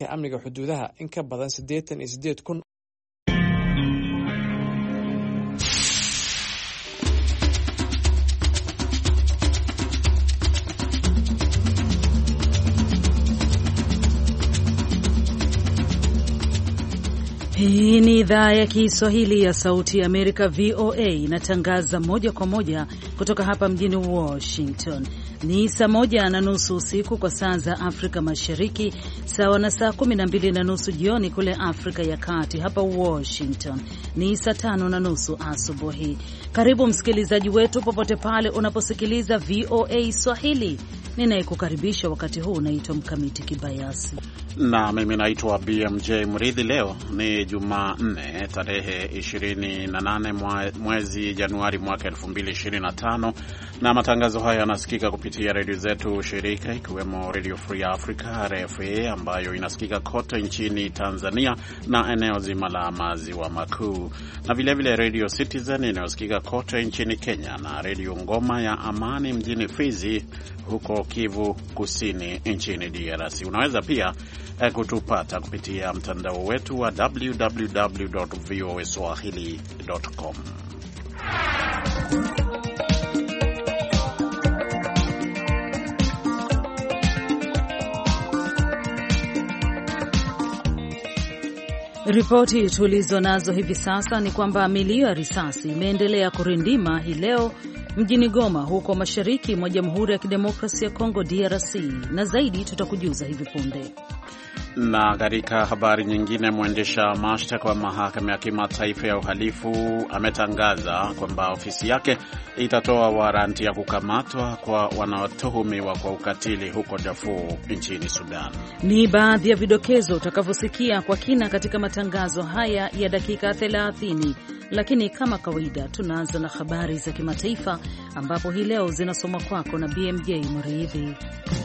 amniga xuduudaha in ka badan 88,000. Hii ni idhaa ya Kiswahili ya Sauti ya Amerika, VOA, inatangaza moja kwa moja kutoka hapa mjini Washington. Ni saa 1:30 usiku kwa saa za Afrika Mashariki, sawa na saa 12:30 jioni kule Afrika ya Kati. Hapa Washington ni saa 5:30 asubuhi. Karibu msikilizaji wetu popote pale unaposikiliza VOA Swahili. Ninayekukaribisha wakati huu naitwa Mkamiti Kibayasi. Na mimi naitwa BMJ Mridhi. Leo ni Jumanne tarehe 28 mwezi Januari mwaka 2025, na matangazo haya yanasikika kupitia redio zetu shirika, ikiwemo Radio Free Africa RFA ambayo inasikika kote nchini Tanzania na eneo zima la maziwa makuu, na vilevile Radio Citizen inayosikika kote nchini Kenya, na Radio Ngoma ya Amani mjini Fizi huko Kivu Kusini nchini DRC. Unaweza pia kutupata kupitia mtandao wetu wa www.voaswahili.com. Ripoti tulizo nazo hivi sasa ni kwamba milio ya risasi imeendelea kurindima hii leo mjini Goma huko mashariki mwa Jamhuri ya Kidemokrasia ya Kongo DRC, na zaidi tutakujuza hivi punde. Na katika habari nyingine, mwendesha mashtaka wa mahakama ya kimataifa ya uhalifu ametangaza kwamba ofisi yake itatoa waranti ya kukamatwa kwa wanaotuhumiwa kwa ukatili huko Darfur nchini Sudan. Ni baadhi ya vidokezo utakavyosikia kwa kina katika matangazo haya ya dakika 30. Lakini kama kawaida tunaanza na habari za kimataifa ambapo hii leo zinasomwa kwako na BMJ Mridhi.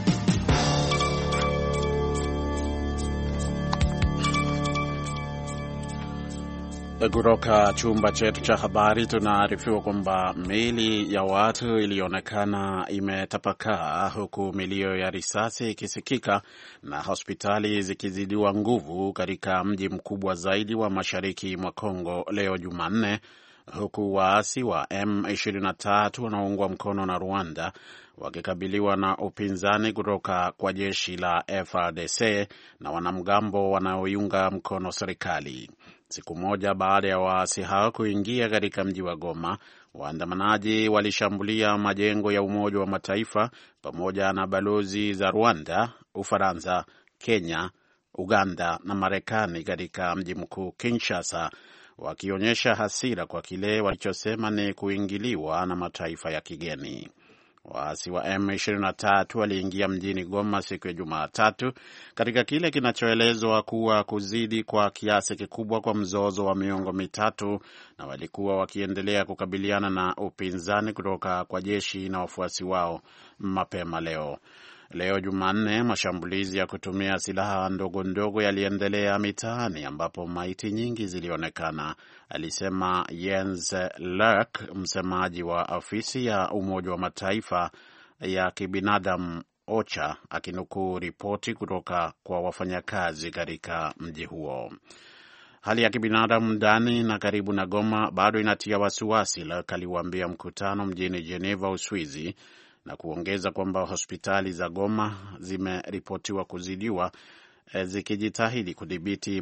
Kutoka chumba chetu cha habari tunaarifiwa kwamba miili ya watu ilionekana imetapakaa huku milio ya risasi ikisikika na hospitali zikizidiwa nguvu katika mji mkubwa zaidi wa mashariki mwa Kongo leo Jumanne, huku waasi wa M23 wanaoungwa mkono na Rwanda wakikabiliwa na upinzani kutoka kwa jeshi la FARDC na wanamgambo wanaoiunga mkono serikali. Siku moja baada ya waasi hao kuingia katika mji wa Goma, waandamanaji walishambulia majengo ya Umoja wa Mataifa pamoja na balozi za Rwanda, Ufaransa, Kenya, Uganda na Marekani katika mji mkuu Kinshasa, wakionyesha hasira kwa kile walichosema ni kuingiliwa na mataifa ya kigeni. Waasi wa M23 waliingia mjini Goma siku ya Jumatatu katika kile kinachoelezwa kuwa kuzidi kwa kiasi kikubwa kwa mzozo wa miongo mitatu, na walikuwa wakiendelea kukabiliana na upinzani kutoka kwa jeshi na wafuasi wao mapema Leo Jumanne, mashambulizi ya kutumia silaha ndogo ndogo yaliendelea mitaani ambapo maiti nyingi zilionekana, alisema Jens Lerk, msemaji wa ofisi ya Umoja wa Mataifa ya kibinadamu OCHA, akinukuu ripoti kutoka kwa wafanyakazi katika mji huo. Hali ya kibinadamu ndani na karibu na Goma bado inatia wasiwasi, Lerk aliwaambia mkutano mjini Geneva, Uswizi, na kuongeza kwamba hospitali za Goma zimeripotiwa kuzidiwa zikijitahidi kudhibiti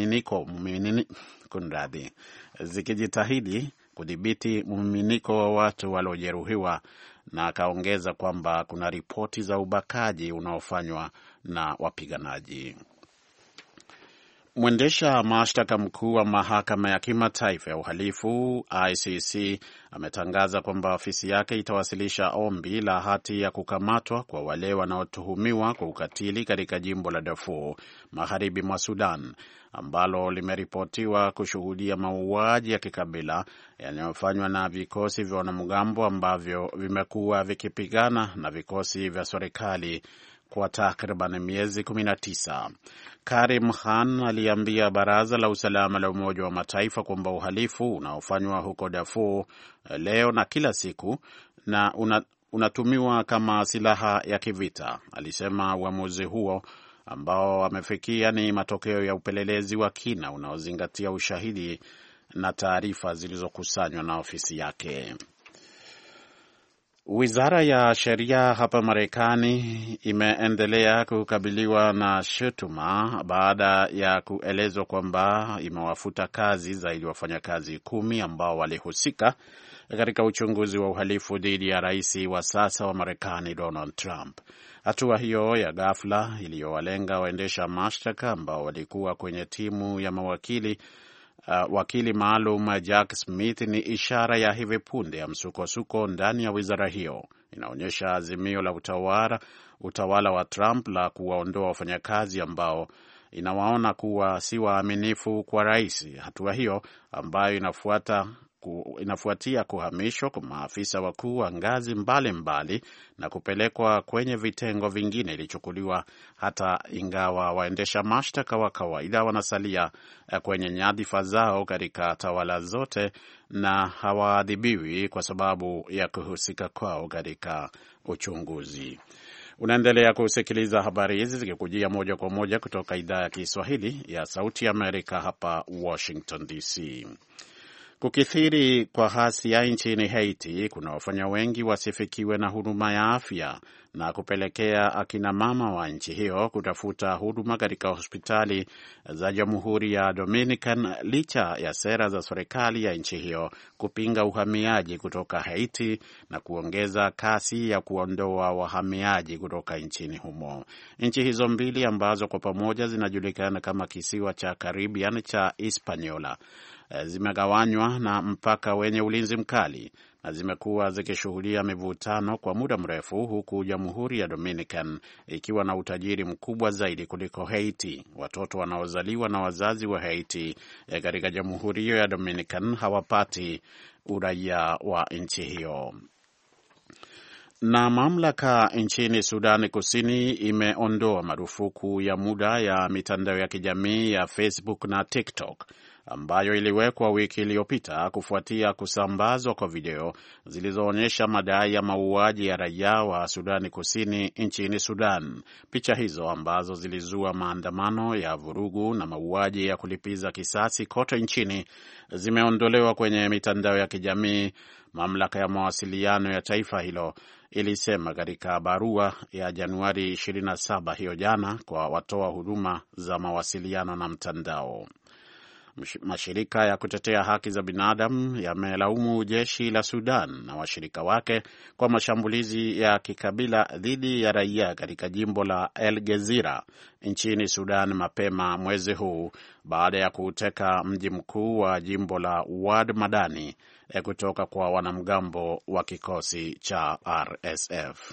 mmiminiko wa watu waliojeruhiwa, na akaongeza kwamba kuna ripoti za ubakaji unaofanywa na wapiganaji. Mwendesha mashtaka mkuu wa mahakama ya kimataifa ya uhalifu ICC ametangaza kwamba ofisi yake itawasilisha ombi la hati ya kukamatwa kwa wale wanaotuhumiwa kwa ukatili katika jimbo la Darfur magharibi mwa Sudan, ambalo limeripotiwa kushuhudia mauaji ya kikabila yanayofanywa na vikosi vya wanamgambo ambavyo vimekuwa vikipigana na vikosi vya serikali kwa takriban miezi 19. Karim Khan aliambia Baraza la Usalama la Umoja wa Mataifa kwamba uhalifu unaofanywa huko Darfur leo na kila siku na unatumiwa kama silaha ya kivita. Alisema uamuzi huo ambao wamefikia ni matokeo ya upelelezi wa kina unaozingatia ushahidi na taarifa zilizokusanywa na ofisi yake. Wizara ya sheria hapa Marekani imeendelea kukabiliwa na shutuma baada ya kuelezwa kwamba imewafuta kazi zaidi wafanyakazi 10 ambao walihusika katika uchunguzi wa uhalifu dhidi ya rais wa sasa wa Marekani Donald Trump. Hatua hiyo ya ghafla iliyowalenga waendesha mashtaka ambao walikuwa kwenye timu ya mawakili wakili maalum Jack Smith ni ishara ya hivi punde ya msukosuko ndani ya wizara hiyo. Inaonyesha azimio la utawala wa Trump la kuwaondoa wafanyakazi ambao inawaona kuwa si waaminifu kwa rais. Hatua hiyo ambayo inafuatia kuhamishwa kwa maafisa wakuu wa ngazi mbalimbali na kupelekwa kwenye vitengo vingine ilichukuliwa hata ingawa waendesha mashtaka wa kawaida wanasalia kwenye nyadhifa zao katika tawala zote na hawaadhibiwi kwa sababu ya kuhusika kwao katika uchunguzi. Unaendelea kusikiliza habari hizi zikikujia moja kwa moja kutoka idhaa ya Kiswahili ya Sauti ya Amerika hapa Washington DC. Kukithiri kwa ghasia nchini Haiti kunawafanya wengi wasifikiwe na huduma ya afya na kupelekea akina mama wa nchi hiyo kutafuta huduma katika hospitali za Jamhuri ya Dominican licha ya sera za serikali ya nchi hiyo kupinga uhamiaji kutoka Haiti na kuongeza kasi ya kuondoa wahamiaji kutoka nchini humo. Nchi hizo mbili ambazo kwa pamoja zinajulikana kama kisiwa cha Caribbean cha Hispaniola zimegawanywa na mpaka wenye ulinzi mkali na zimekuwa zikishuhudia mivutano kwa muda mrefu, huku Jamhuri ya Dominican ikiwa na utajiri mkubwa zaidi kuliko Haiti. Watoto wanaozaliwa na wazazi wa Haiti katika Jamhuri hiyo ya Dominican hawapati uraia wa nchi hiyo. Na mamlaka nchini Sudani Kusini imeondoa marufuku ya muda ya mitandao ya kijamii ya Facebook na TikTok ambayo iliwekwa wiki iliyopita kufuatia kusambazwa kwa video zilizoonyesha madai ya mauaji ya raia wa Sudani Kusini nchini Sudan. Picha hizo ambazo zilizua maandamano ya vurugu na mauaji ya kulipiza kisasi kote nchini zimeondolewa kwenye mitandao ya kijamii, mamlaka ya mawasiliano ya taifa hilo ilisema katika barua ya Januari 27 hiyo jana kwa watoa huduma za mawasiliano na mtandao. Mashirika ya kutetea haki za binadamu yamelaumu jeshi la Sudan na washirika wake kwa mashambulizi ya kikabila dhidi ya raia katika jimbo la El Gezira nchini Sudan mapema mwezi huu baada ya kuuteka mji mkuu wa jimbo la Wad Madani kutoka kwa wanamgambo wa kikosi cha RSF.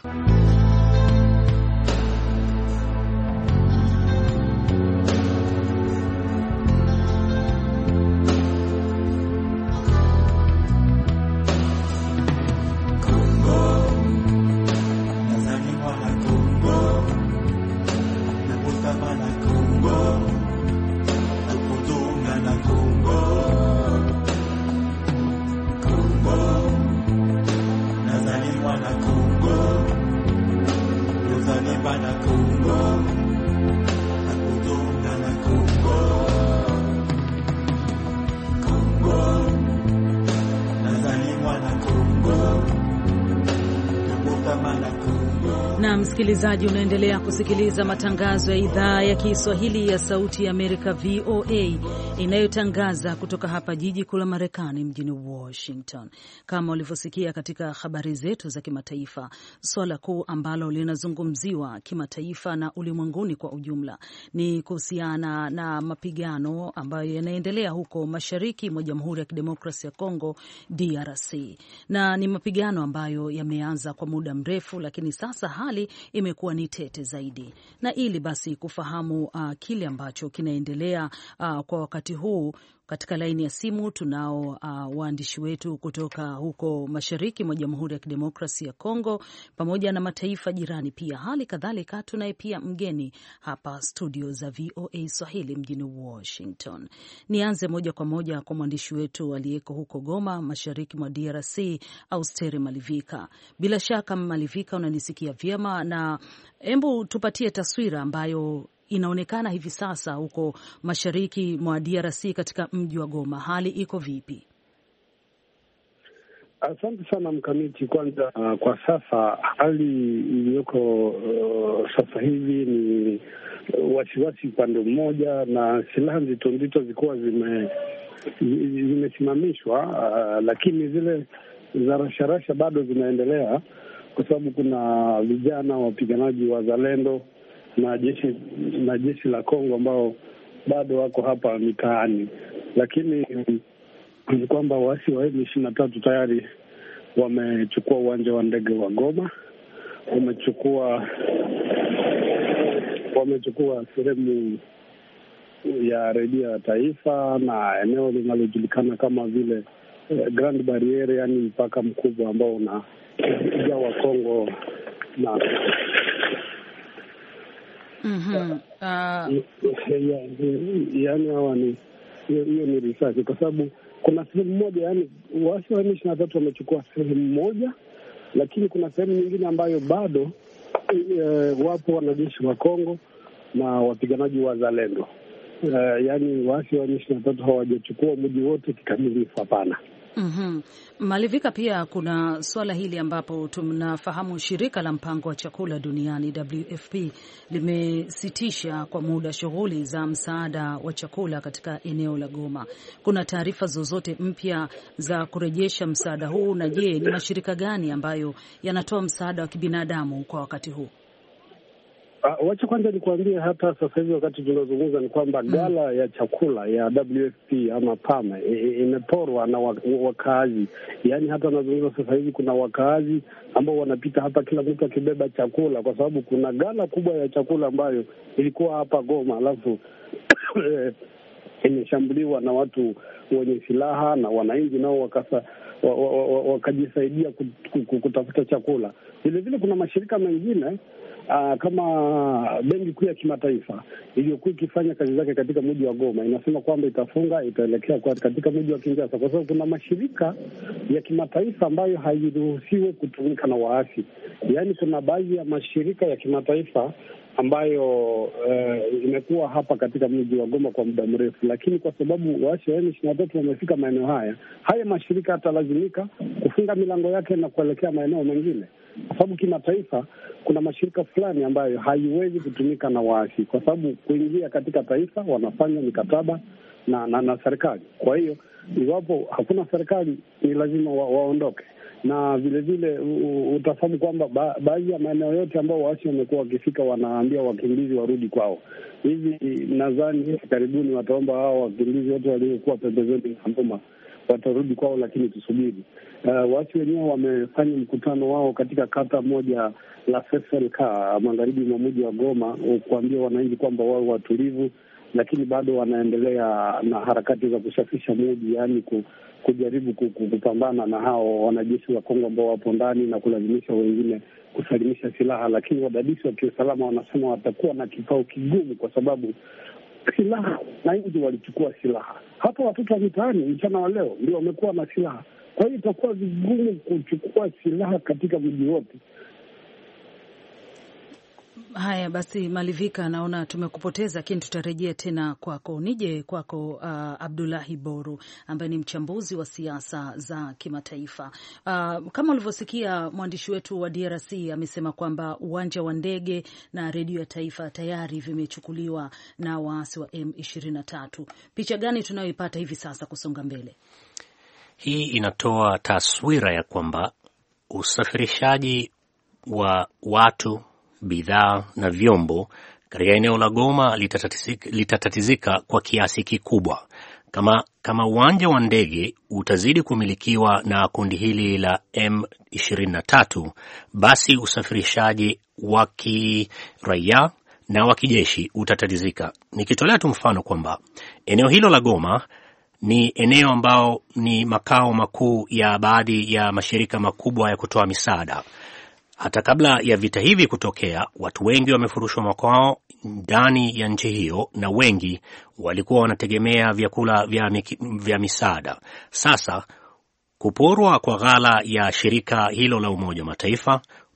Na msikilizaji, unaendelea kusikiliza matangazo ya idhaa ya Kiswahili ya Sauti ya Amerika VOA inayotangaza kutoka hapa jiji kuu la Marekani mjini Washington. Kama ulivyosikia katika habari zetu za kimataifa, swala kuu ambalo linazungumziwa kimataifa na ulimwenguni kwa ujumla ni kuhusiana na mapigano ambayo yanaendelea huko mashariki mwa Jamhuri ya Kidemokrasia ya Kongo DRC. Na ni mapigano ambayo yameanza kwa muda mrefu, lakini sasa hali imekuwa ni tete zaidi. Na ili basi kufahamu kile ambacho kinaendelea kwa wakati huu, katika laini ya simu tunao waandishi wetu kutoka huko mashariki mwa Jamhuri ya Kidemokrasia ya Kongo pamoja na mataifa jirani pia. Hali kadhalika tunaye pia mgeni hapa studio za VOA Swahili mjini Washington. Nianze moja kwa moja kwa mwandishi wetu aliyeko huko Goma, mashariki mwa DRC, Austeri Malivika. Bila shaka Malivika, unanisikia vyema, na hebu tupatie taswira ambayo inaonekana hivi sasa huko mashariki mwa DRC katika mji wa Goma, hali iko vipi? Asante sana Mkamiti. Kwanza kwa sasa hali iliyoko sasa hivi ni wasiwasi upande mmoja, na silaha nzito nzito zilikuwa zimesimamishwa, lakini zile za rasharasha bado zinaendelea, kwa sababu kuna vijana wapiganaji wa Zalendo na jeshi la Kongo ambao bado wako hapa mitaani. Lakini ni kwamba waasi wa M23 tayari wamechukua uwanja wa ndege wa Goma, wamechukua sehemu ya redio ya taifa na eneo linalojulikana kama vile Grand Barriere, yani mpaka mkubwa ambao unajawa Kongo na yani hawa ni hiyo ni risasi, kwa sababu kuna sehemu moja, yani waasi wa M23 wamechukua sehemu moja, lakini kuna sehemu nyingine ambayo bado wapo wanajeshi wa Kongo na wapiganaji wa Zalendo. Yani waasi wa M23 hawajachukua mji wote kikamilifu, hapana. Malivika, pia kuna swala hili ambapo tunafahamu shirika la mpango wa chakula duniani WFP limesitisha kwa muda shughuli za msaada wa chakula katika eneo la Goma. Kuna taarifa zozote mpya za kurejesha msaada huu, na je, ni mashirika gani ambayo yanatoa msaada wa kibinadamu kwa wakati huu? Wacha kwanza nikuambie, hata sasa hivi wakati tunazungumza ni kwamba gala ya chakula ya WFP ama PAM imeporwa na wakaazi. Yaani hata nazungumza sasa hivi kuna wakaazi ambao wanapita hapa, kila mtu akibeba chakula, kwa sababu kuna gala kubwa ya chakula ambayo ilikuwa hapa Goma, alafu imeshambuliwa na watu wenye silaha, na wananchi nao wakajisaidia kutafuta chakula. Vile vile kuna mashirika mengine kama Benki Kuu ya Kimataifa iliyokuwa ikifanya kazi zake katika mji wa Goma inasema kwamba itaelekea katika mji wa Kinshasa, kwa sababu kuna mashirika ya kimataifa ambayo hairuhusiwi kutumika na waasi. Yaani kuna baadhi ya mashirika ya kimataifa ambayo imekuwa hapa katika mji wa Goma kwa muda mrefu, lakini kwa sababu waasi wa M23 wamefika maeneo haya mashirika yatalazimika kufunga milango yake na kuelekea maeneo mengine, kwa sababu kimataifa kuna mashirika fulani ambayo haiwezi kutumika na waasi, kwa sababu kuingia katika taifa wanafanya mikataba na serikali. Kwa hiyo iwapo hakuna serikali ni lazima waondoke. Na vile vile utafahamu kwamba baadhi ya maeneo yote ambao waasi wamekuwa wakifika wanaambia wakimbizi warudi kwao. Hivi nadhani karibuni wataomba hao wakimbizi wote waliokuwa pembezoni na Goma watarudi kwao, lakini tusubiri. Waasi wenyewe wamefanya mkutano wao katika kata moja la FSLK magharibi mwa mji wa Goma kuambia wananchi kwamba wao watulivu, lakini bado wanaendelea na harakati za kusafisha mji, yani kujaribu kupambana na hao wanajeshi wa Kongo ambao wapo ndani na kulazimisha wengine kusalimisha silaha. Lakini wadadisi wa kiusalama wanasema watakuwa na kikao kigumu, kwa sababu silaha na nchi walichukua silaha. Hata watoto wa mitaani mchana wa leo ndio wamekuwa na silaha. Kwa hiyo itakuwa vigumu kuchukua silaha katika mji wote. Haya basi, Malivika, naona tumekupoteza, lakini tutarejea tena kwako. Nije kwako Abdullahi Boru ambaye ni mchambuzi wa siasa za kimataifa. Kama ulivyosikia mwandishi wetu wa DRC amesema kwamba uwanja wa ndege na redio ya taifa tayari vimechukuliwa na waasi wa M23. Picha gani tunayoipata hivi sasa kusonga mbele? Hii inatoa taswira ya kwamba usafirishaji wa watu, bidhaa na vyombo katika eneo la Goma litatatizika kwa kiasi kikubwa. Kama uwanja wa ndege utazidi kumilikiwa na kundi hili la M23, basi usafirishaji wa kiraia na wa kijeshi utatatizika. Nikitolea tu mfano kwamba eneo hilo la Goma ni eneo ambao ni makao makuu ya baadhi ya mashirika makubwa ya kutoa misaada. Hata kabla ya vita hivi kutokea, watu wengi wamefurushwa makwao ndani ya nchi hiyo, na wengi walikuwa wanategemea vyakula vya misaada. Sasa kuporwa kwa ghala ya shirika hilo la Umoja wa Mataifa,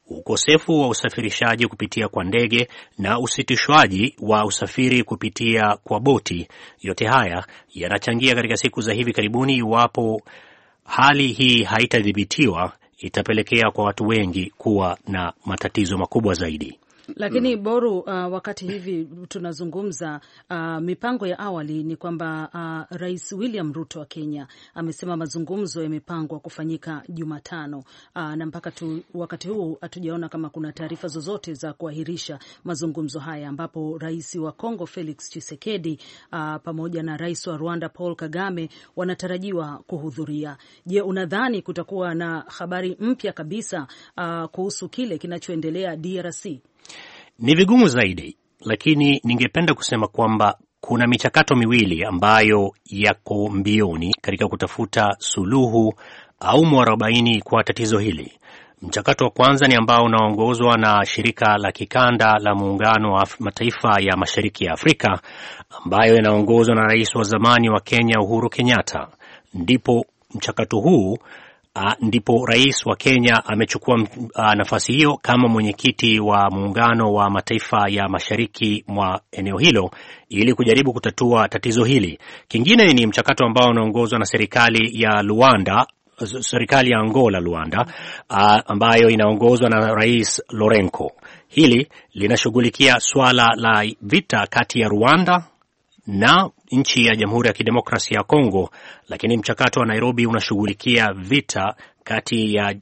ukosefu wa usafirishaji kupitia kwa ndege na usitishwaji wa usafiri kupitia kwa boti, yote haya yanachangia katika siku za hivi karibuni. Iwapo hali hii haitadhibitiwa, itapelekea kwa watu wengi kuwa na matatizo makubwa zaidi. Lakini Boru, wakati hivi tunazungumza, mipango ya awali ni kwamba Rais William Ruto wa Kenya amesema mazungumzo yamepangwa kufanyika Jumatano, na mpaka wakati huu hatujaona kama kuna taarifa zozote za kuahirisha mazungumzo haya, ambapo Rais wa Kongo Felix Tshisekedi pamoja na Rais wa Rwanda Paul Kagame wanatarajiwa kuhudhuria. Je, unadhani kutakuwa na habari mpya kabisa kuhusu kile kinachoendelea DRC? Ni vigumu zaidi, lakini ningependa kusema kwamba kuna michakato miwili ambayo yako mbioni katika kutafuta suluhu au mwarobaini kwa tatizo hili. Mchakato wa kwanza ni ambao unaongozwa na shirika la kikanda la Muungano wa Mataifa ya Mashariki ya Afrika, ambayo inaongozwa na rais wa zamani wa Kenya Uhuru Kenyatta. Ndipo mchakato huu ndipo rais wa Kenya amechukua nafasi hiyo kama mwenyekiti wa Muungano wa Mataifa ya Mashariki mwa eneo hilo ili kujaribu kutatua tatizo hili. Kingine ni mchakato ambao unaongozwa na serikali ya Luanda, serikali ya Angola Luanda, ambayo inaongozwa na Rais Lourenco. Hili linashughulikia swala la vita kati ya Rwanda na nchi ya Jamhuri ya Kidemokrasia ya Kongo, lakini mchakato wa Nairobi unashughulikia vita kati ya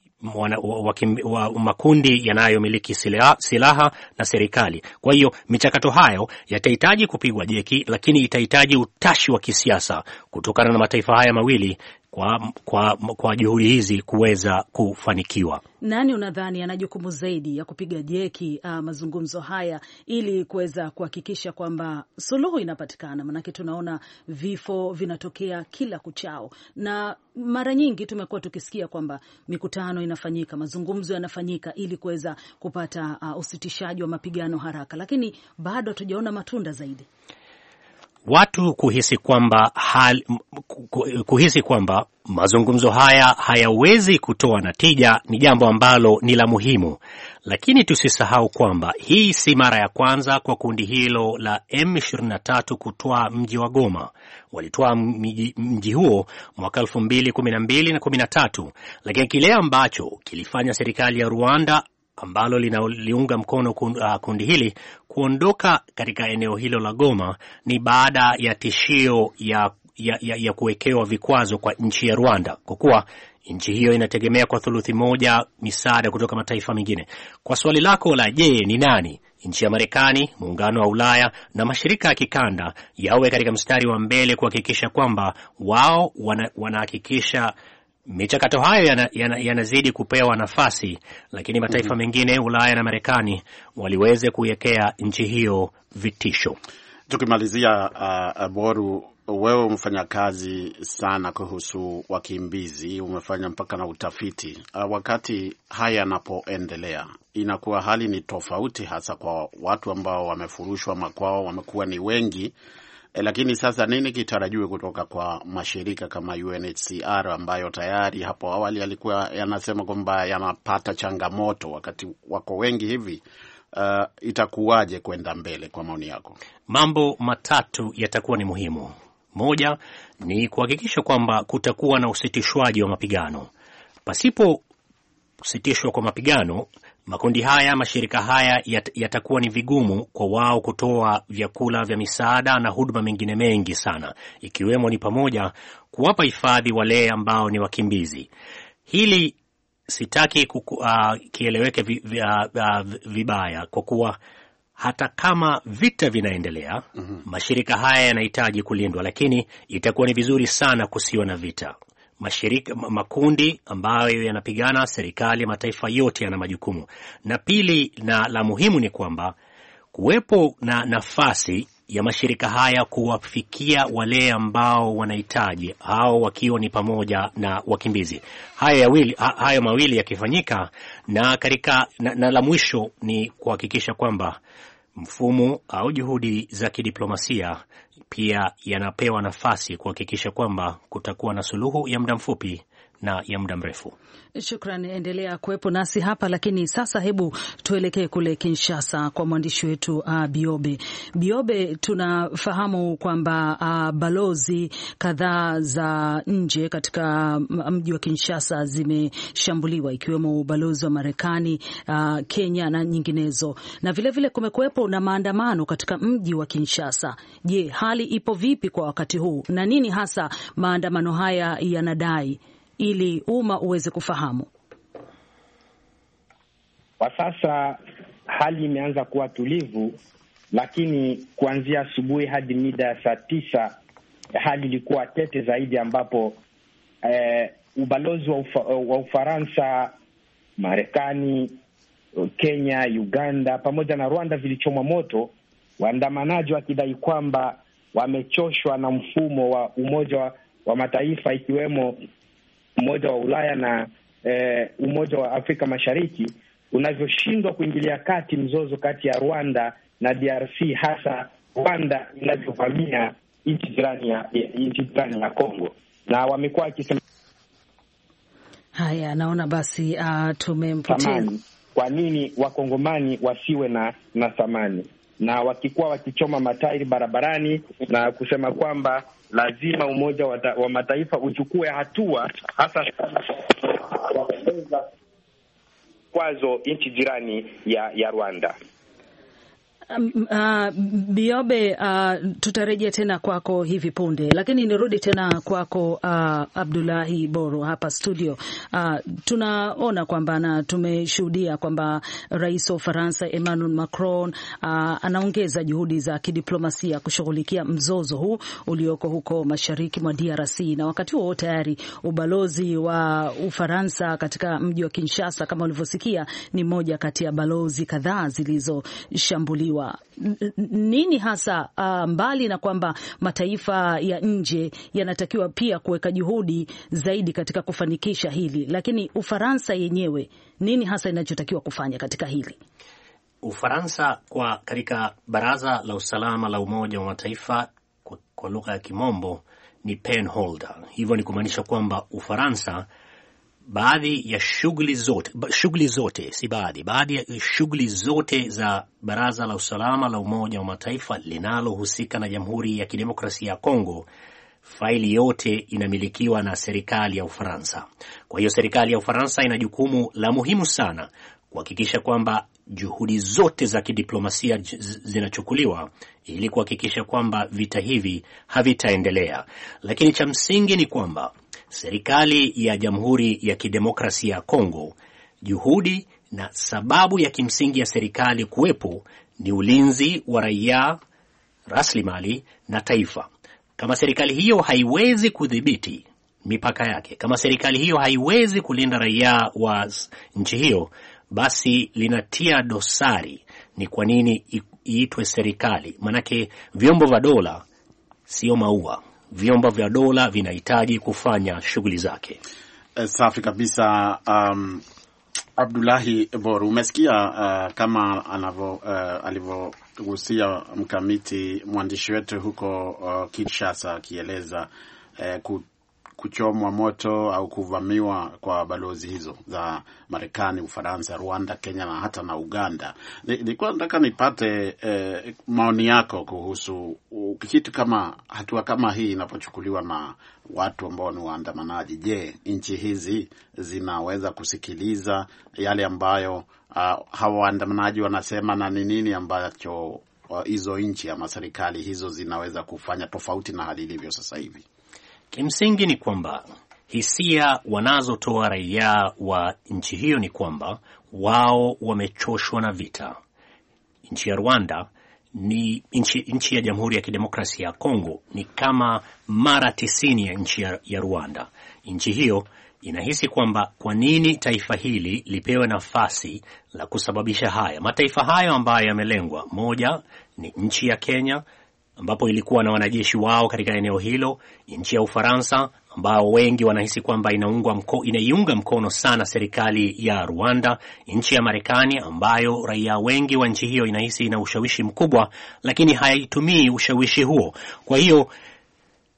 makundi yanayomiliki silaha na serikali. Kwa hiyo michakato hayo yatahitaji kupigwa jeki, lakini itahitaji utashi wa kisiasa kutokana na mataifa haya mawili kwa juhudi hizi kuweza kufanikiwa. Nani unadhani ana jukumu zaidi ya kupiga jeki mazungumzo haya ili kuweza kuhakikisha kwamba suluhu inapatikana? Manake tunaona vifo vinatokea kila kuchao, na mara nyingi tumekuwa tukisikia kwamba mikutano inafanyika, mazungumzo yanafanyika ili kuweza kupata usitishaji wa mapigano haraka, lakini bado hatujaona matunda zaidi. Watu kuhisi kwamba mazungumzo haya hayawezi kutoa natija ni jambo ambalo ni la muhimu, lakini tusisahau kwamba hii si mara ya kwanza kwa kundi hilo la M23 kutoa mji wa Goma. Walitoa mji huo mwaka 2012 na 13, lakini kile ambacho kilifanya serikali ya Rwanda ambalo linaliunga mkono kundi hili kuondoka katika eneo hilo la Goma ni baada ya tishio ya kuwekewa vikwazo kwa nchi ya Rwanda, kwa kuwa nchi hiyo inategemea kwa thuluthi moja misaada kutoka mataifa mengine. Kwa swali lako la je, ni nani nchi ya Marekani, Muungano wa Ulaya na mashirika ya kikanda yawe katika mstari wa mbele kuhakikisha kwamba wao wanahakikisha michakato hayo yanazidi kupewa nafasi, lakini mataifa mengine Ulaya na Marekani waliweze kuiwekea nchi hiyo vitisho. Tukimalizia, Boru, wewe umefanya kazi sana kuhusu wakimbizi, umefanya mpaka na utafiti. Wakati haya yanapoendelea, inakuwa hali ni tofauti, hasa kwa watu ambao wamefurushwa makwao, wamekuwa ni wengi. Lakini sasa nini kitarajiwe kutoka kwa mashirika kama UNHCR ambayo tayari hapo awali yalikuwa yanasema kwamba yanapata changamoto wakati wako wengi hivi? Itakuwaje kwenda mbele kwa maoni yako? Mambo matatu yatakuwa ni muhimu. Moja ni kuhakikisha kwamba kutakuwa na usitishwaji wa mapigano. Pasipo kusitishwa kwa mapigano, makundi haya, mashirika haya yatakuwa ni vigumu kwa wao kutoa vyakula vya misaada na huduma mengine mengi sana, ikiwemo ni pamoja kuwapa hifadhi wale ambao ni wakimbizi. Hili sitaki kieleweke vibaya, kwa kuwa hata kama vita vinaendelea, mashirika haya yanahitaji kulindwa, lakini itakuwa ni vizuri sana kusiwa na vita. Makundi ambayo yanapigana, serikali, mataifa yote yana majukumu. Na pili, na la muhimu, ni kwamba kuwepo na nafasi ya mashirika haya kuwafikia wale ambao wanahitaji, hao wakiwa ni pamoja na wakimbizi. Hayo mawili yakifanyika, na la mwisho ni kuhakikisha kwamba mfumo au juhudi za kidiplomasia pia yanapewa nafasi kuhakikisha kwamba kutakuwa na suluhu ya muda mfupi na ya muda mrefu. Shukrani, endelea kuwepo nasi hapa, lakini sasa hebu tuelekee kule Kinshasa kwa mwandishi wetu Biobe. Biobe, tunafahamu kwamba balozi kadhaa za nje katika mji wa Kinshasa zimeshambuliwa, ikiwemo balozi wa Marekani, Kenya na nyinginezo, na vilevile kumekuwepo na maandamano katika mji wa Kinshasa. Je, hali ipo vipi kwa wakati huu na nini hasa maandamano haya yanadai, ili umma uweze kufahamu? Kwa sasa hali imeanza kuwa tulivu, lakini kuanzia asubuhi hadi mida ya saa 9 hali ilikuwa tete zaidi, ambapo ubalozi wa Ufaransa, Marekani, Kenya, Uganda pamoja na Rwanda vilichomwa moto, waandamanaji wakidai kwamba wamechoshwa na mfumo wa Umoja wa Mataifa, ikiwemo Umoja wa Ulaya na Umoja wa Afrika Mashariki, unavyoshindwa kuingilia kati mzozo kati ya Rwanda na DRC, hasa Rwanda inavyovamia nchi jirani ya Kongo. Na wamekuwa wakisema haya, naona basi tumempoteza. Kwa nini wakongomani wasiwe na thamani? Na wakikuwa wakichoma matairi barabarani na kusema kwamba lazima Umoja wa Mataifa uchukue hatua, hasa kwazo nchi jirani ya Rwanda. Biobe, tutarejea tena kwako hivi punde, lakini nirudi tena kwako Abdullahi Boru hapa studio. Tunaona kwamba na tumeshuhudia kwamba Rais wa Ufaransa Emmanuel Macron anaongeza juhudi za kidiplomasia kushughulikia mzozo huu ulioko huko mashariki mwa DRC, na wakati huo tayari ubalozi wa Ufaransa katika mji wa Kinshasa, kama ulivyosikia, ni moja kati ya balozi kadhaa zilizoshambuliwa. Nini hasa mbali na kwamba mataifa ya nje yanatakiwa pia kuweka juhudi zaidi katika kufanikisha hili, lakini Ufaransa yenyewe nini hasa inachotakiwa kufanya katika hili? Ufaransa katika Baraza la Usalama la Umoja wa Mataifa kwa lugha ya Kimombo ni pen holder. Hivyo ni kumaanisha kwamba Ufaransa baadhi ya shughuli zote za Baraza la Usalama la Umoja wa Mataifa linalohusika na Jamhuri ya Kidemokrasia ya Kongo, faili yote inamilikiwa na serikali ya Ufaransa. Kwa hiyo serikali ya Ufaransa ina jukumu la muhimu sana kuhakikisha kwamba juhudi zote za kidiplomasia zinachukuliwa ili kuhakikisha kwamba vita hivi havitaendelea. Lakini cha msingi ni kwamba serikali ya Jamhuri ya Kidemokrasia ya Kongo, juhudi na sababu ya kimsingi ya serikali kuwepo ni ulinzi wa raia, rasilimali na taifa. Kama serikali hiyo haiwezi kudhibiti mipaka yake, kama serikali hiyo haiwezi kulinda raia wa nchi hiyo, basi linatia dosari ni kwa nini iitwe serikali. Manake vyombo vya dola sio maua. Vyombo vya dola vinahitaji kufanya shughuli zake. Safi kabisa. Abdullahi Boru, umesikia kama alivyogusia mkamiti mwandishi wetu huko Kinshasa akieleza kuchomwa moto au kuvamiwa kwa balozi hizo za Marekani, Ufaransa, Rwanda, Kenya na hata na Uganda. Nilikuwa nataka nipate maoni yako kuhusu kitu kama hatua kama hii inapochukuliwa na watu ambao ni waandamanaji. Je, nchi hizi zinaweza kusikiliza yale ambayo hawa waandamanaji wanasema, na ni nini ambacho hizo nchi ama serikali hizo zinaweza kufanya tofauti na hali ilivyo sasa hivi? Kimsingi ni kwamba hisia wanazotoa raia wa nchi hiyo ni kwamba wao wamechoshwa na vita. Nchi ya Rwanda ni nchi ya Jamhuri ya Kidemokrasia ya Kongo ni kama mara 90 ya nchi ya Rwanda. Nchi hiyo inahisi kwamba kwa nini taifa hili lipewe nafasi la kusababisha haya. Mataifa hayo ambayo yamelengwa, moja ni nchi ya Kenya ambapo ilikuwa na wanajeshi wao katika eneo hilo, nchi ya Ufaransa ambao wengi wanahisi kwamba inaiunga mkono sana serikali ya Rwanda, nchi ya Marekani ambayo raia wengi wa nchi hiyo inahisi ina ushawishi mkubwa lakini haitumii ushawishi huo. Kwa hiyo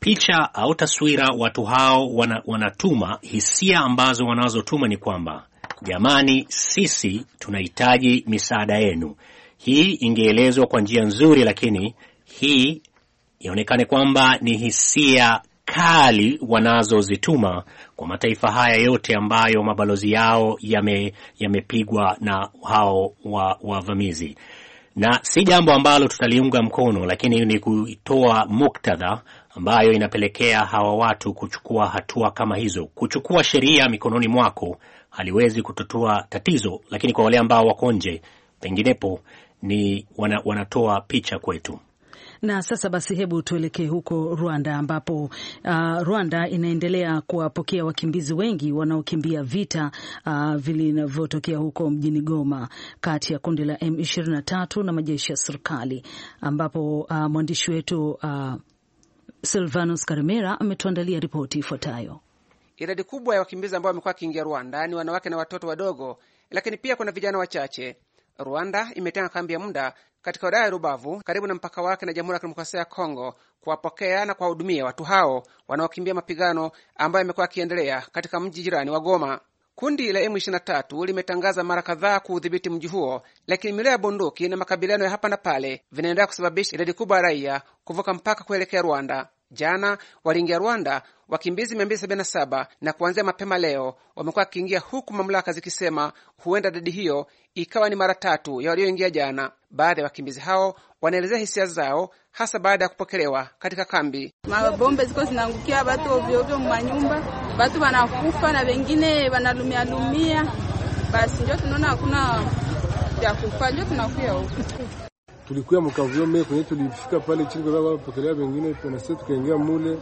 picha au taswira watu hao wanatuma, hisia ambazo wanazotuma ni kwamba jamani, sisi tunahitaji misaada yenu. Hii ingeelezwa kwa njia nzuri, lakini hii ionekane kwamba ni hisia kali wanazozituma kwa mataifa haya yote ambayo mabalozi yao yamepigwa na hao wavamizi. Na si jambo ambalo tutaliunga mkono, lakini ni kuitoa muktadha ambayo inapelekea hawa watu kuchukua hatua kama hizo. Kuchukua sheria mikononi mwako haliwezi kutotua tatizo, lakini kwa wale ambao wako nje penginepo ni wanatoa picha kwetu. Na sasa basi, hebu tuelekee huko Rwanda, ambapo Rwanda inaendelea kuwapokea wakimbizi wengi wanaokimbia vita vilivyotokea huko mjini Goma kati ya kundi la M23 na majeshi ya serikali, ambapo mwandishi wetu Silvanus Karemera ametuandalia ripoti ifuatayo. Idadi kubwa ya wakimbizi ambao wamekuwa kiingia Rwanda ni wanawake na watoto wadogo, lakini pia kuna vijana wachache. Rwanda imetenga kambi ya muda katika wilaya ya Rubavu karibu na mpaka wake na Jamhuri ya Kidemokrasia ya Kongo kuwapokea na kuwahudumia watu hao wanaokimbia mapigano ambayo yamekuwa yakiendelea katika mji jirani wa Goma. Kundi la M23 limetangaza mara kadhaa kuudhibiti mji huo, lakini milio ya bunduki na makabiliano ya hapa na pale vinaendelea kusababisha idadi kubwa ya raia kuvuka mpaka kuelekea Rwanda. Jana waliingia Rwanda wakimbizi 277 na kuanzia mapema leo wamekuwa wakiingia, huku mamlaka zikisema huenda idadi hiyo ikawa ni mara 3 ya walioingia jana. Baadhi ya wakimbizi hao wanaelezea hisia zao hasa baada ya kupokelewa katika kambi. Mabombe ziko zinaangukia watu ovyo ovyo manyumba, watu wanakufa na wengine wanalumia. Basi ndio tunaona hakuna ya kufa, ndio tunakuya huko. Tulikuwa mkavyome kwenye tulifika pale chini kwa baba pokelea wengine, na sisi tukaingia mule,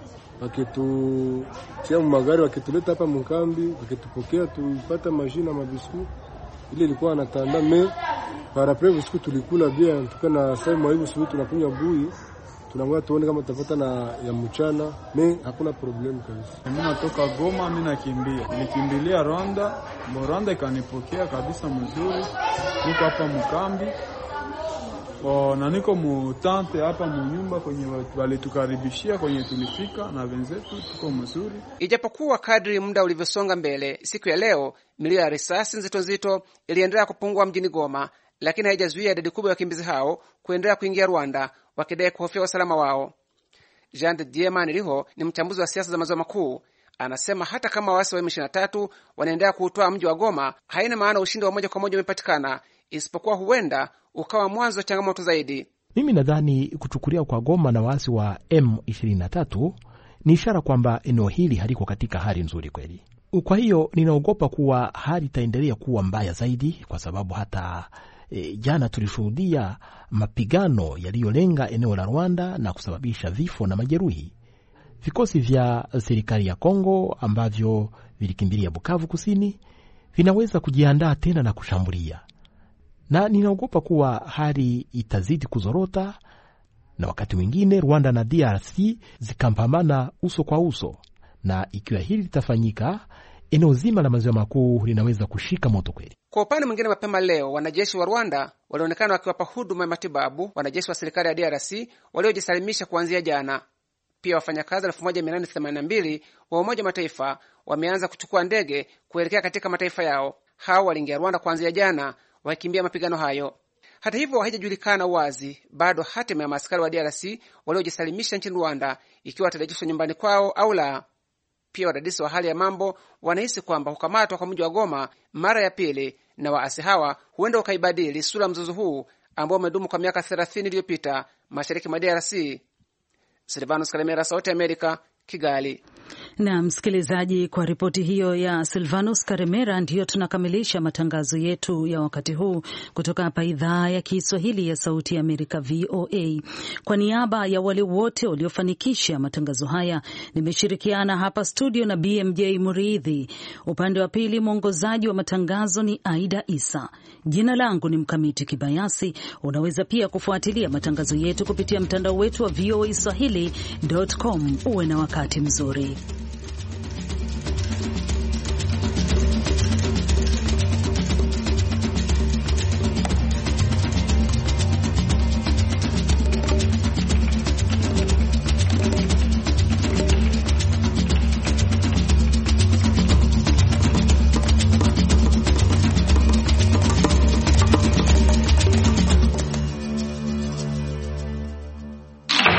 wakitu magari wakituleta hapa mkambi, wakitupokea, tupata majina mabisku ile ilikuwa anatanda me para prevu siku tulikula bia tukana sema hivi siku tunakunywa bui, tunangoja tuone kama tutapata na ya mchana. Me hakuna problem kabisa. Mimi natoka Goma, mimi nakimbia, nilikimbilia Rwanda, Rwanda ikanipokea kabisa mzuri. Niko hapa mkambi na niko mutante hapa mnyumba kwenye walitukaribishia kwenye tulifika na wenzetu, tuko mzuri. Ijapokuwa kadri muda ulivyosonga mbele, siku ya leo milio ya risasi nzito nzito iliendelea kupungua mjini Goma, lakini haijazuia idadi kubwa ya wakimbizi hao kuendelea kuingia Rwanda wakidai kuhofia usalama wao. Jean de Dieu Maniriho ni mchambuzi wa siasa za maziwa makuu. Anasema hata kama waasi wa M23 wanaendelea kuutoa mji wa Goma, haina maana ushindi wa moja kwa moja umepatikana, isipokuwa huenda ukawa mwanzo wa changamoto zaidi. Mimi nadhani kuchukulia kwa Goma na waasi wa M23 ni ishara kwamba eneo hili haliko katika hali nzuri kweli. Kwa hiyo ninaogopa kuwa hali itaendelea kuwa mbaya zaidi, kwa sababu hata jana tulishuhudia mapigano yaliyolenga eneo la Rwanda na kusababisha vifo na majeruhi. Vikosi vya serikali ya Kongo ambavyo vilikimbilia Bukavu kusini vinaweza kujiandaa tena na kushambulia, na ninaogopa kuwa hali itazidi kuzorota na wakati mwingine Rwanda na DRC zikampambana uso kwa uso, na ikiwa hili litafanyika eneo zima la maziwa makuu linaweza kushika moto kweli. Kwa upande mwingine, mapema leo wanajeshi wa Rwanda walionekana wakiwapa huduma ya matibabu wanajeshi wa serikali ya DRC waliojisalimisha kuanzia jana. Pia wafanyakazi 1882 wa Umoja wa Mataifa wameanza kuchukua ndege kuelekea katika mataifa yao. Hao waliingia Rwanda kuanzia jana wakikimbia mapigano hayo. Hata hivyo, haijajulikana wazi bado hatima ya maaskari wa DRC waliojisalimisha nchini Rwanda, ikiwa watarejeshwa nyumbani kwao au la. Pia wadadisi wa hali ya mambo wanahisi kwamba kukamatwa kwa mji wa Goma mara ya pili na waasi hawa huenda ukaibadili sura mzozo huu ambao umedumu kwa miaka 30 iliyopita mashariki mwa DRC. Silvanus Karemera, Sauti ya Amerika, Kigali. Na msikilizaji, kwa ripoti hiyo ya Silvanus Karemera ndiyo tunakamilisha matangazo yetu ya wakati huu kutoka hapa idhaa ya Kiswahili ya Sauti ya Amerika, VOA. Kwa niaba ya wale wote waliofanikisha matangazo haya, nimeshirikiana hapa studio na BMJ Muridhi. Upande wa pili mwongozaji wa matangazo ni Aida Isa. Jina langu ni Mkamiti Kibayasi. Unaweza pia kufuatilia matangazo yetu kupitia mtandao wetu wa voaswahili.com. Uwe na wakati mzuri.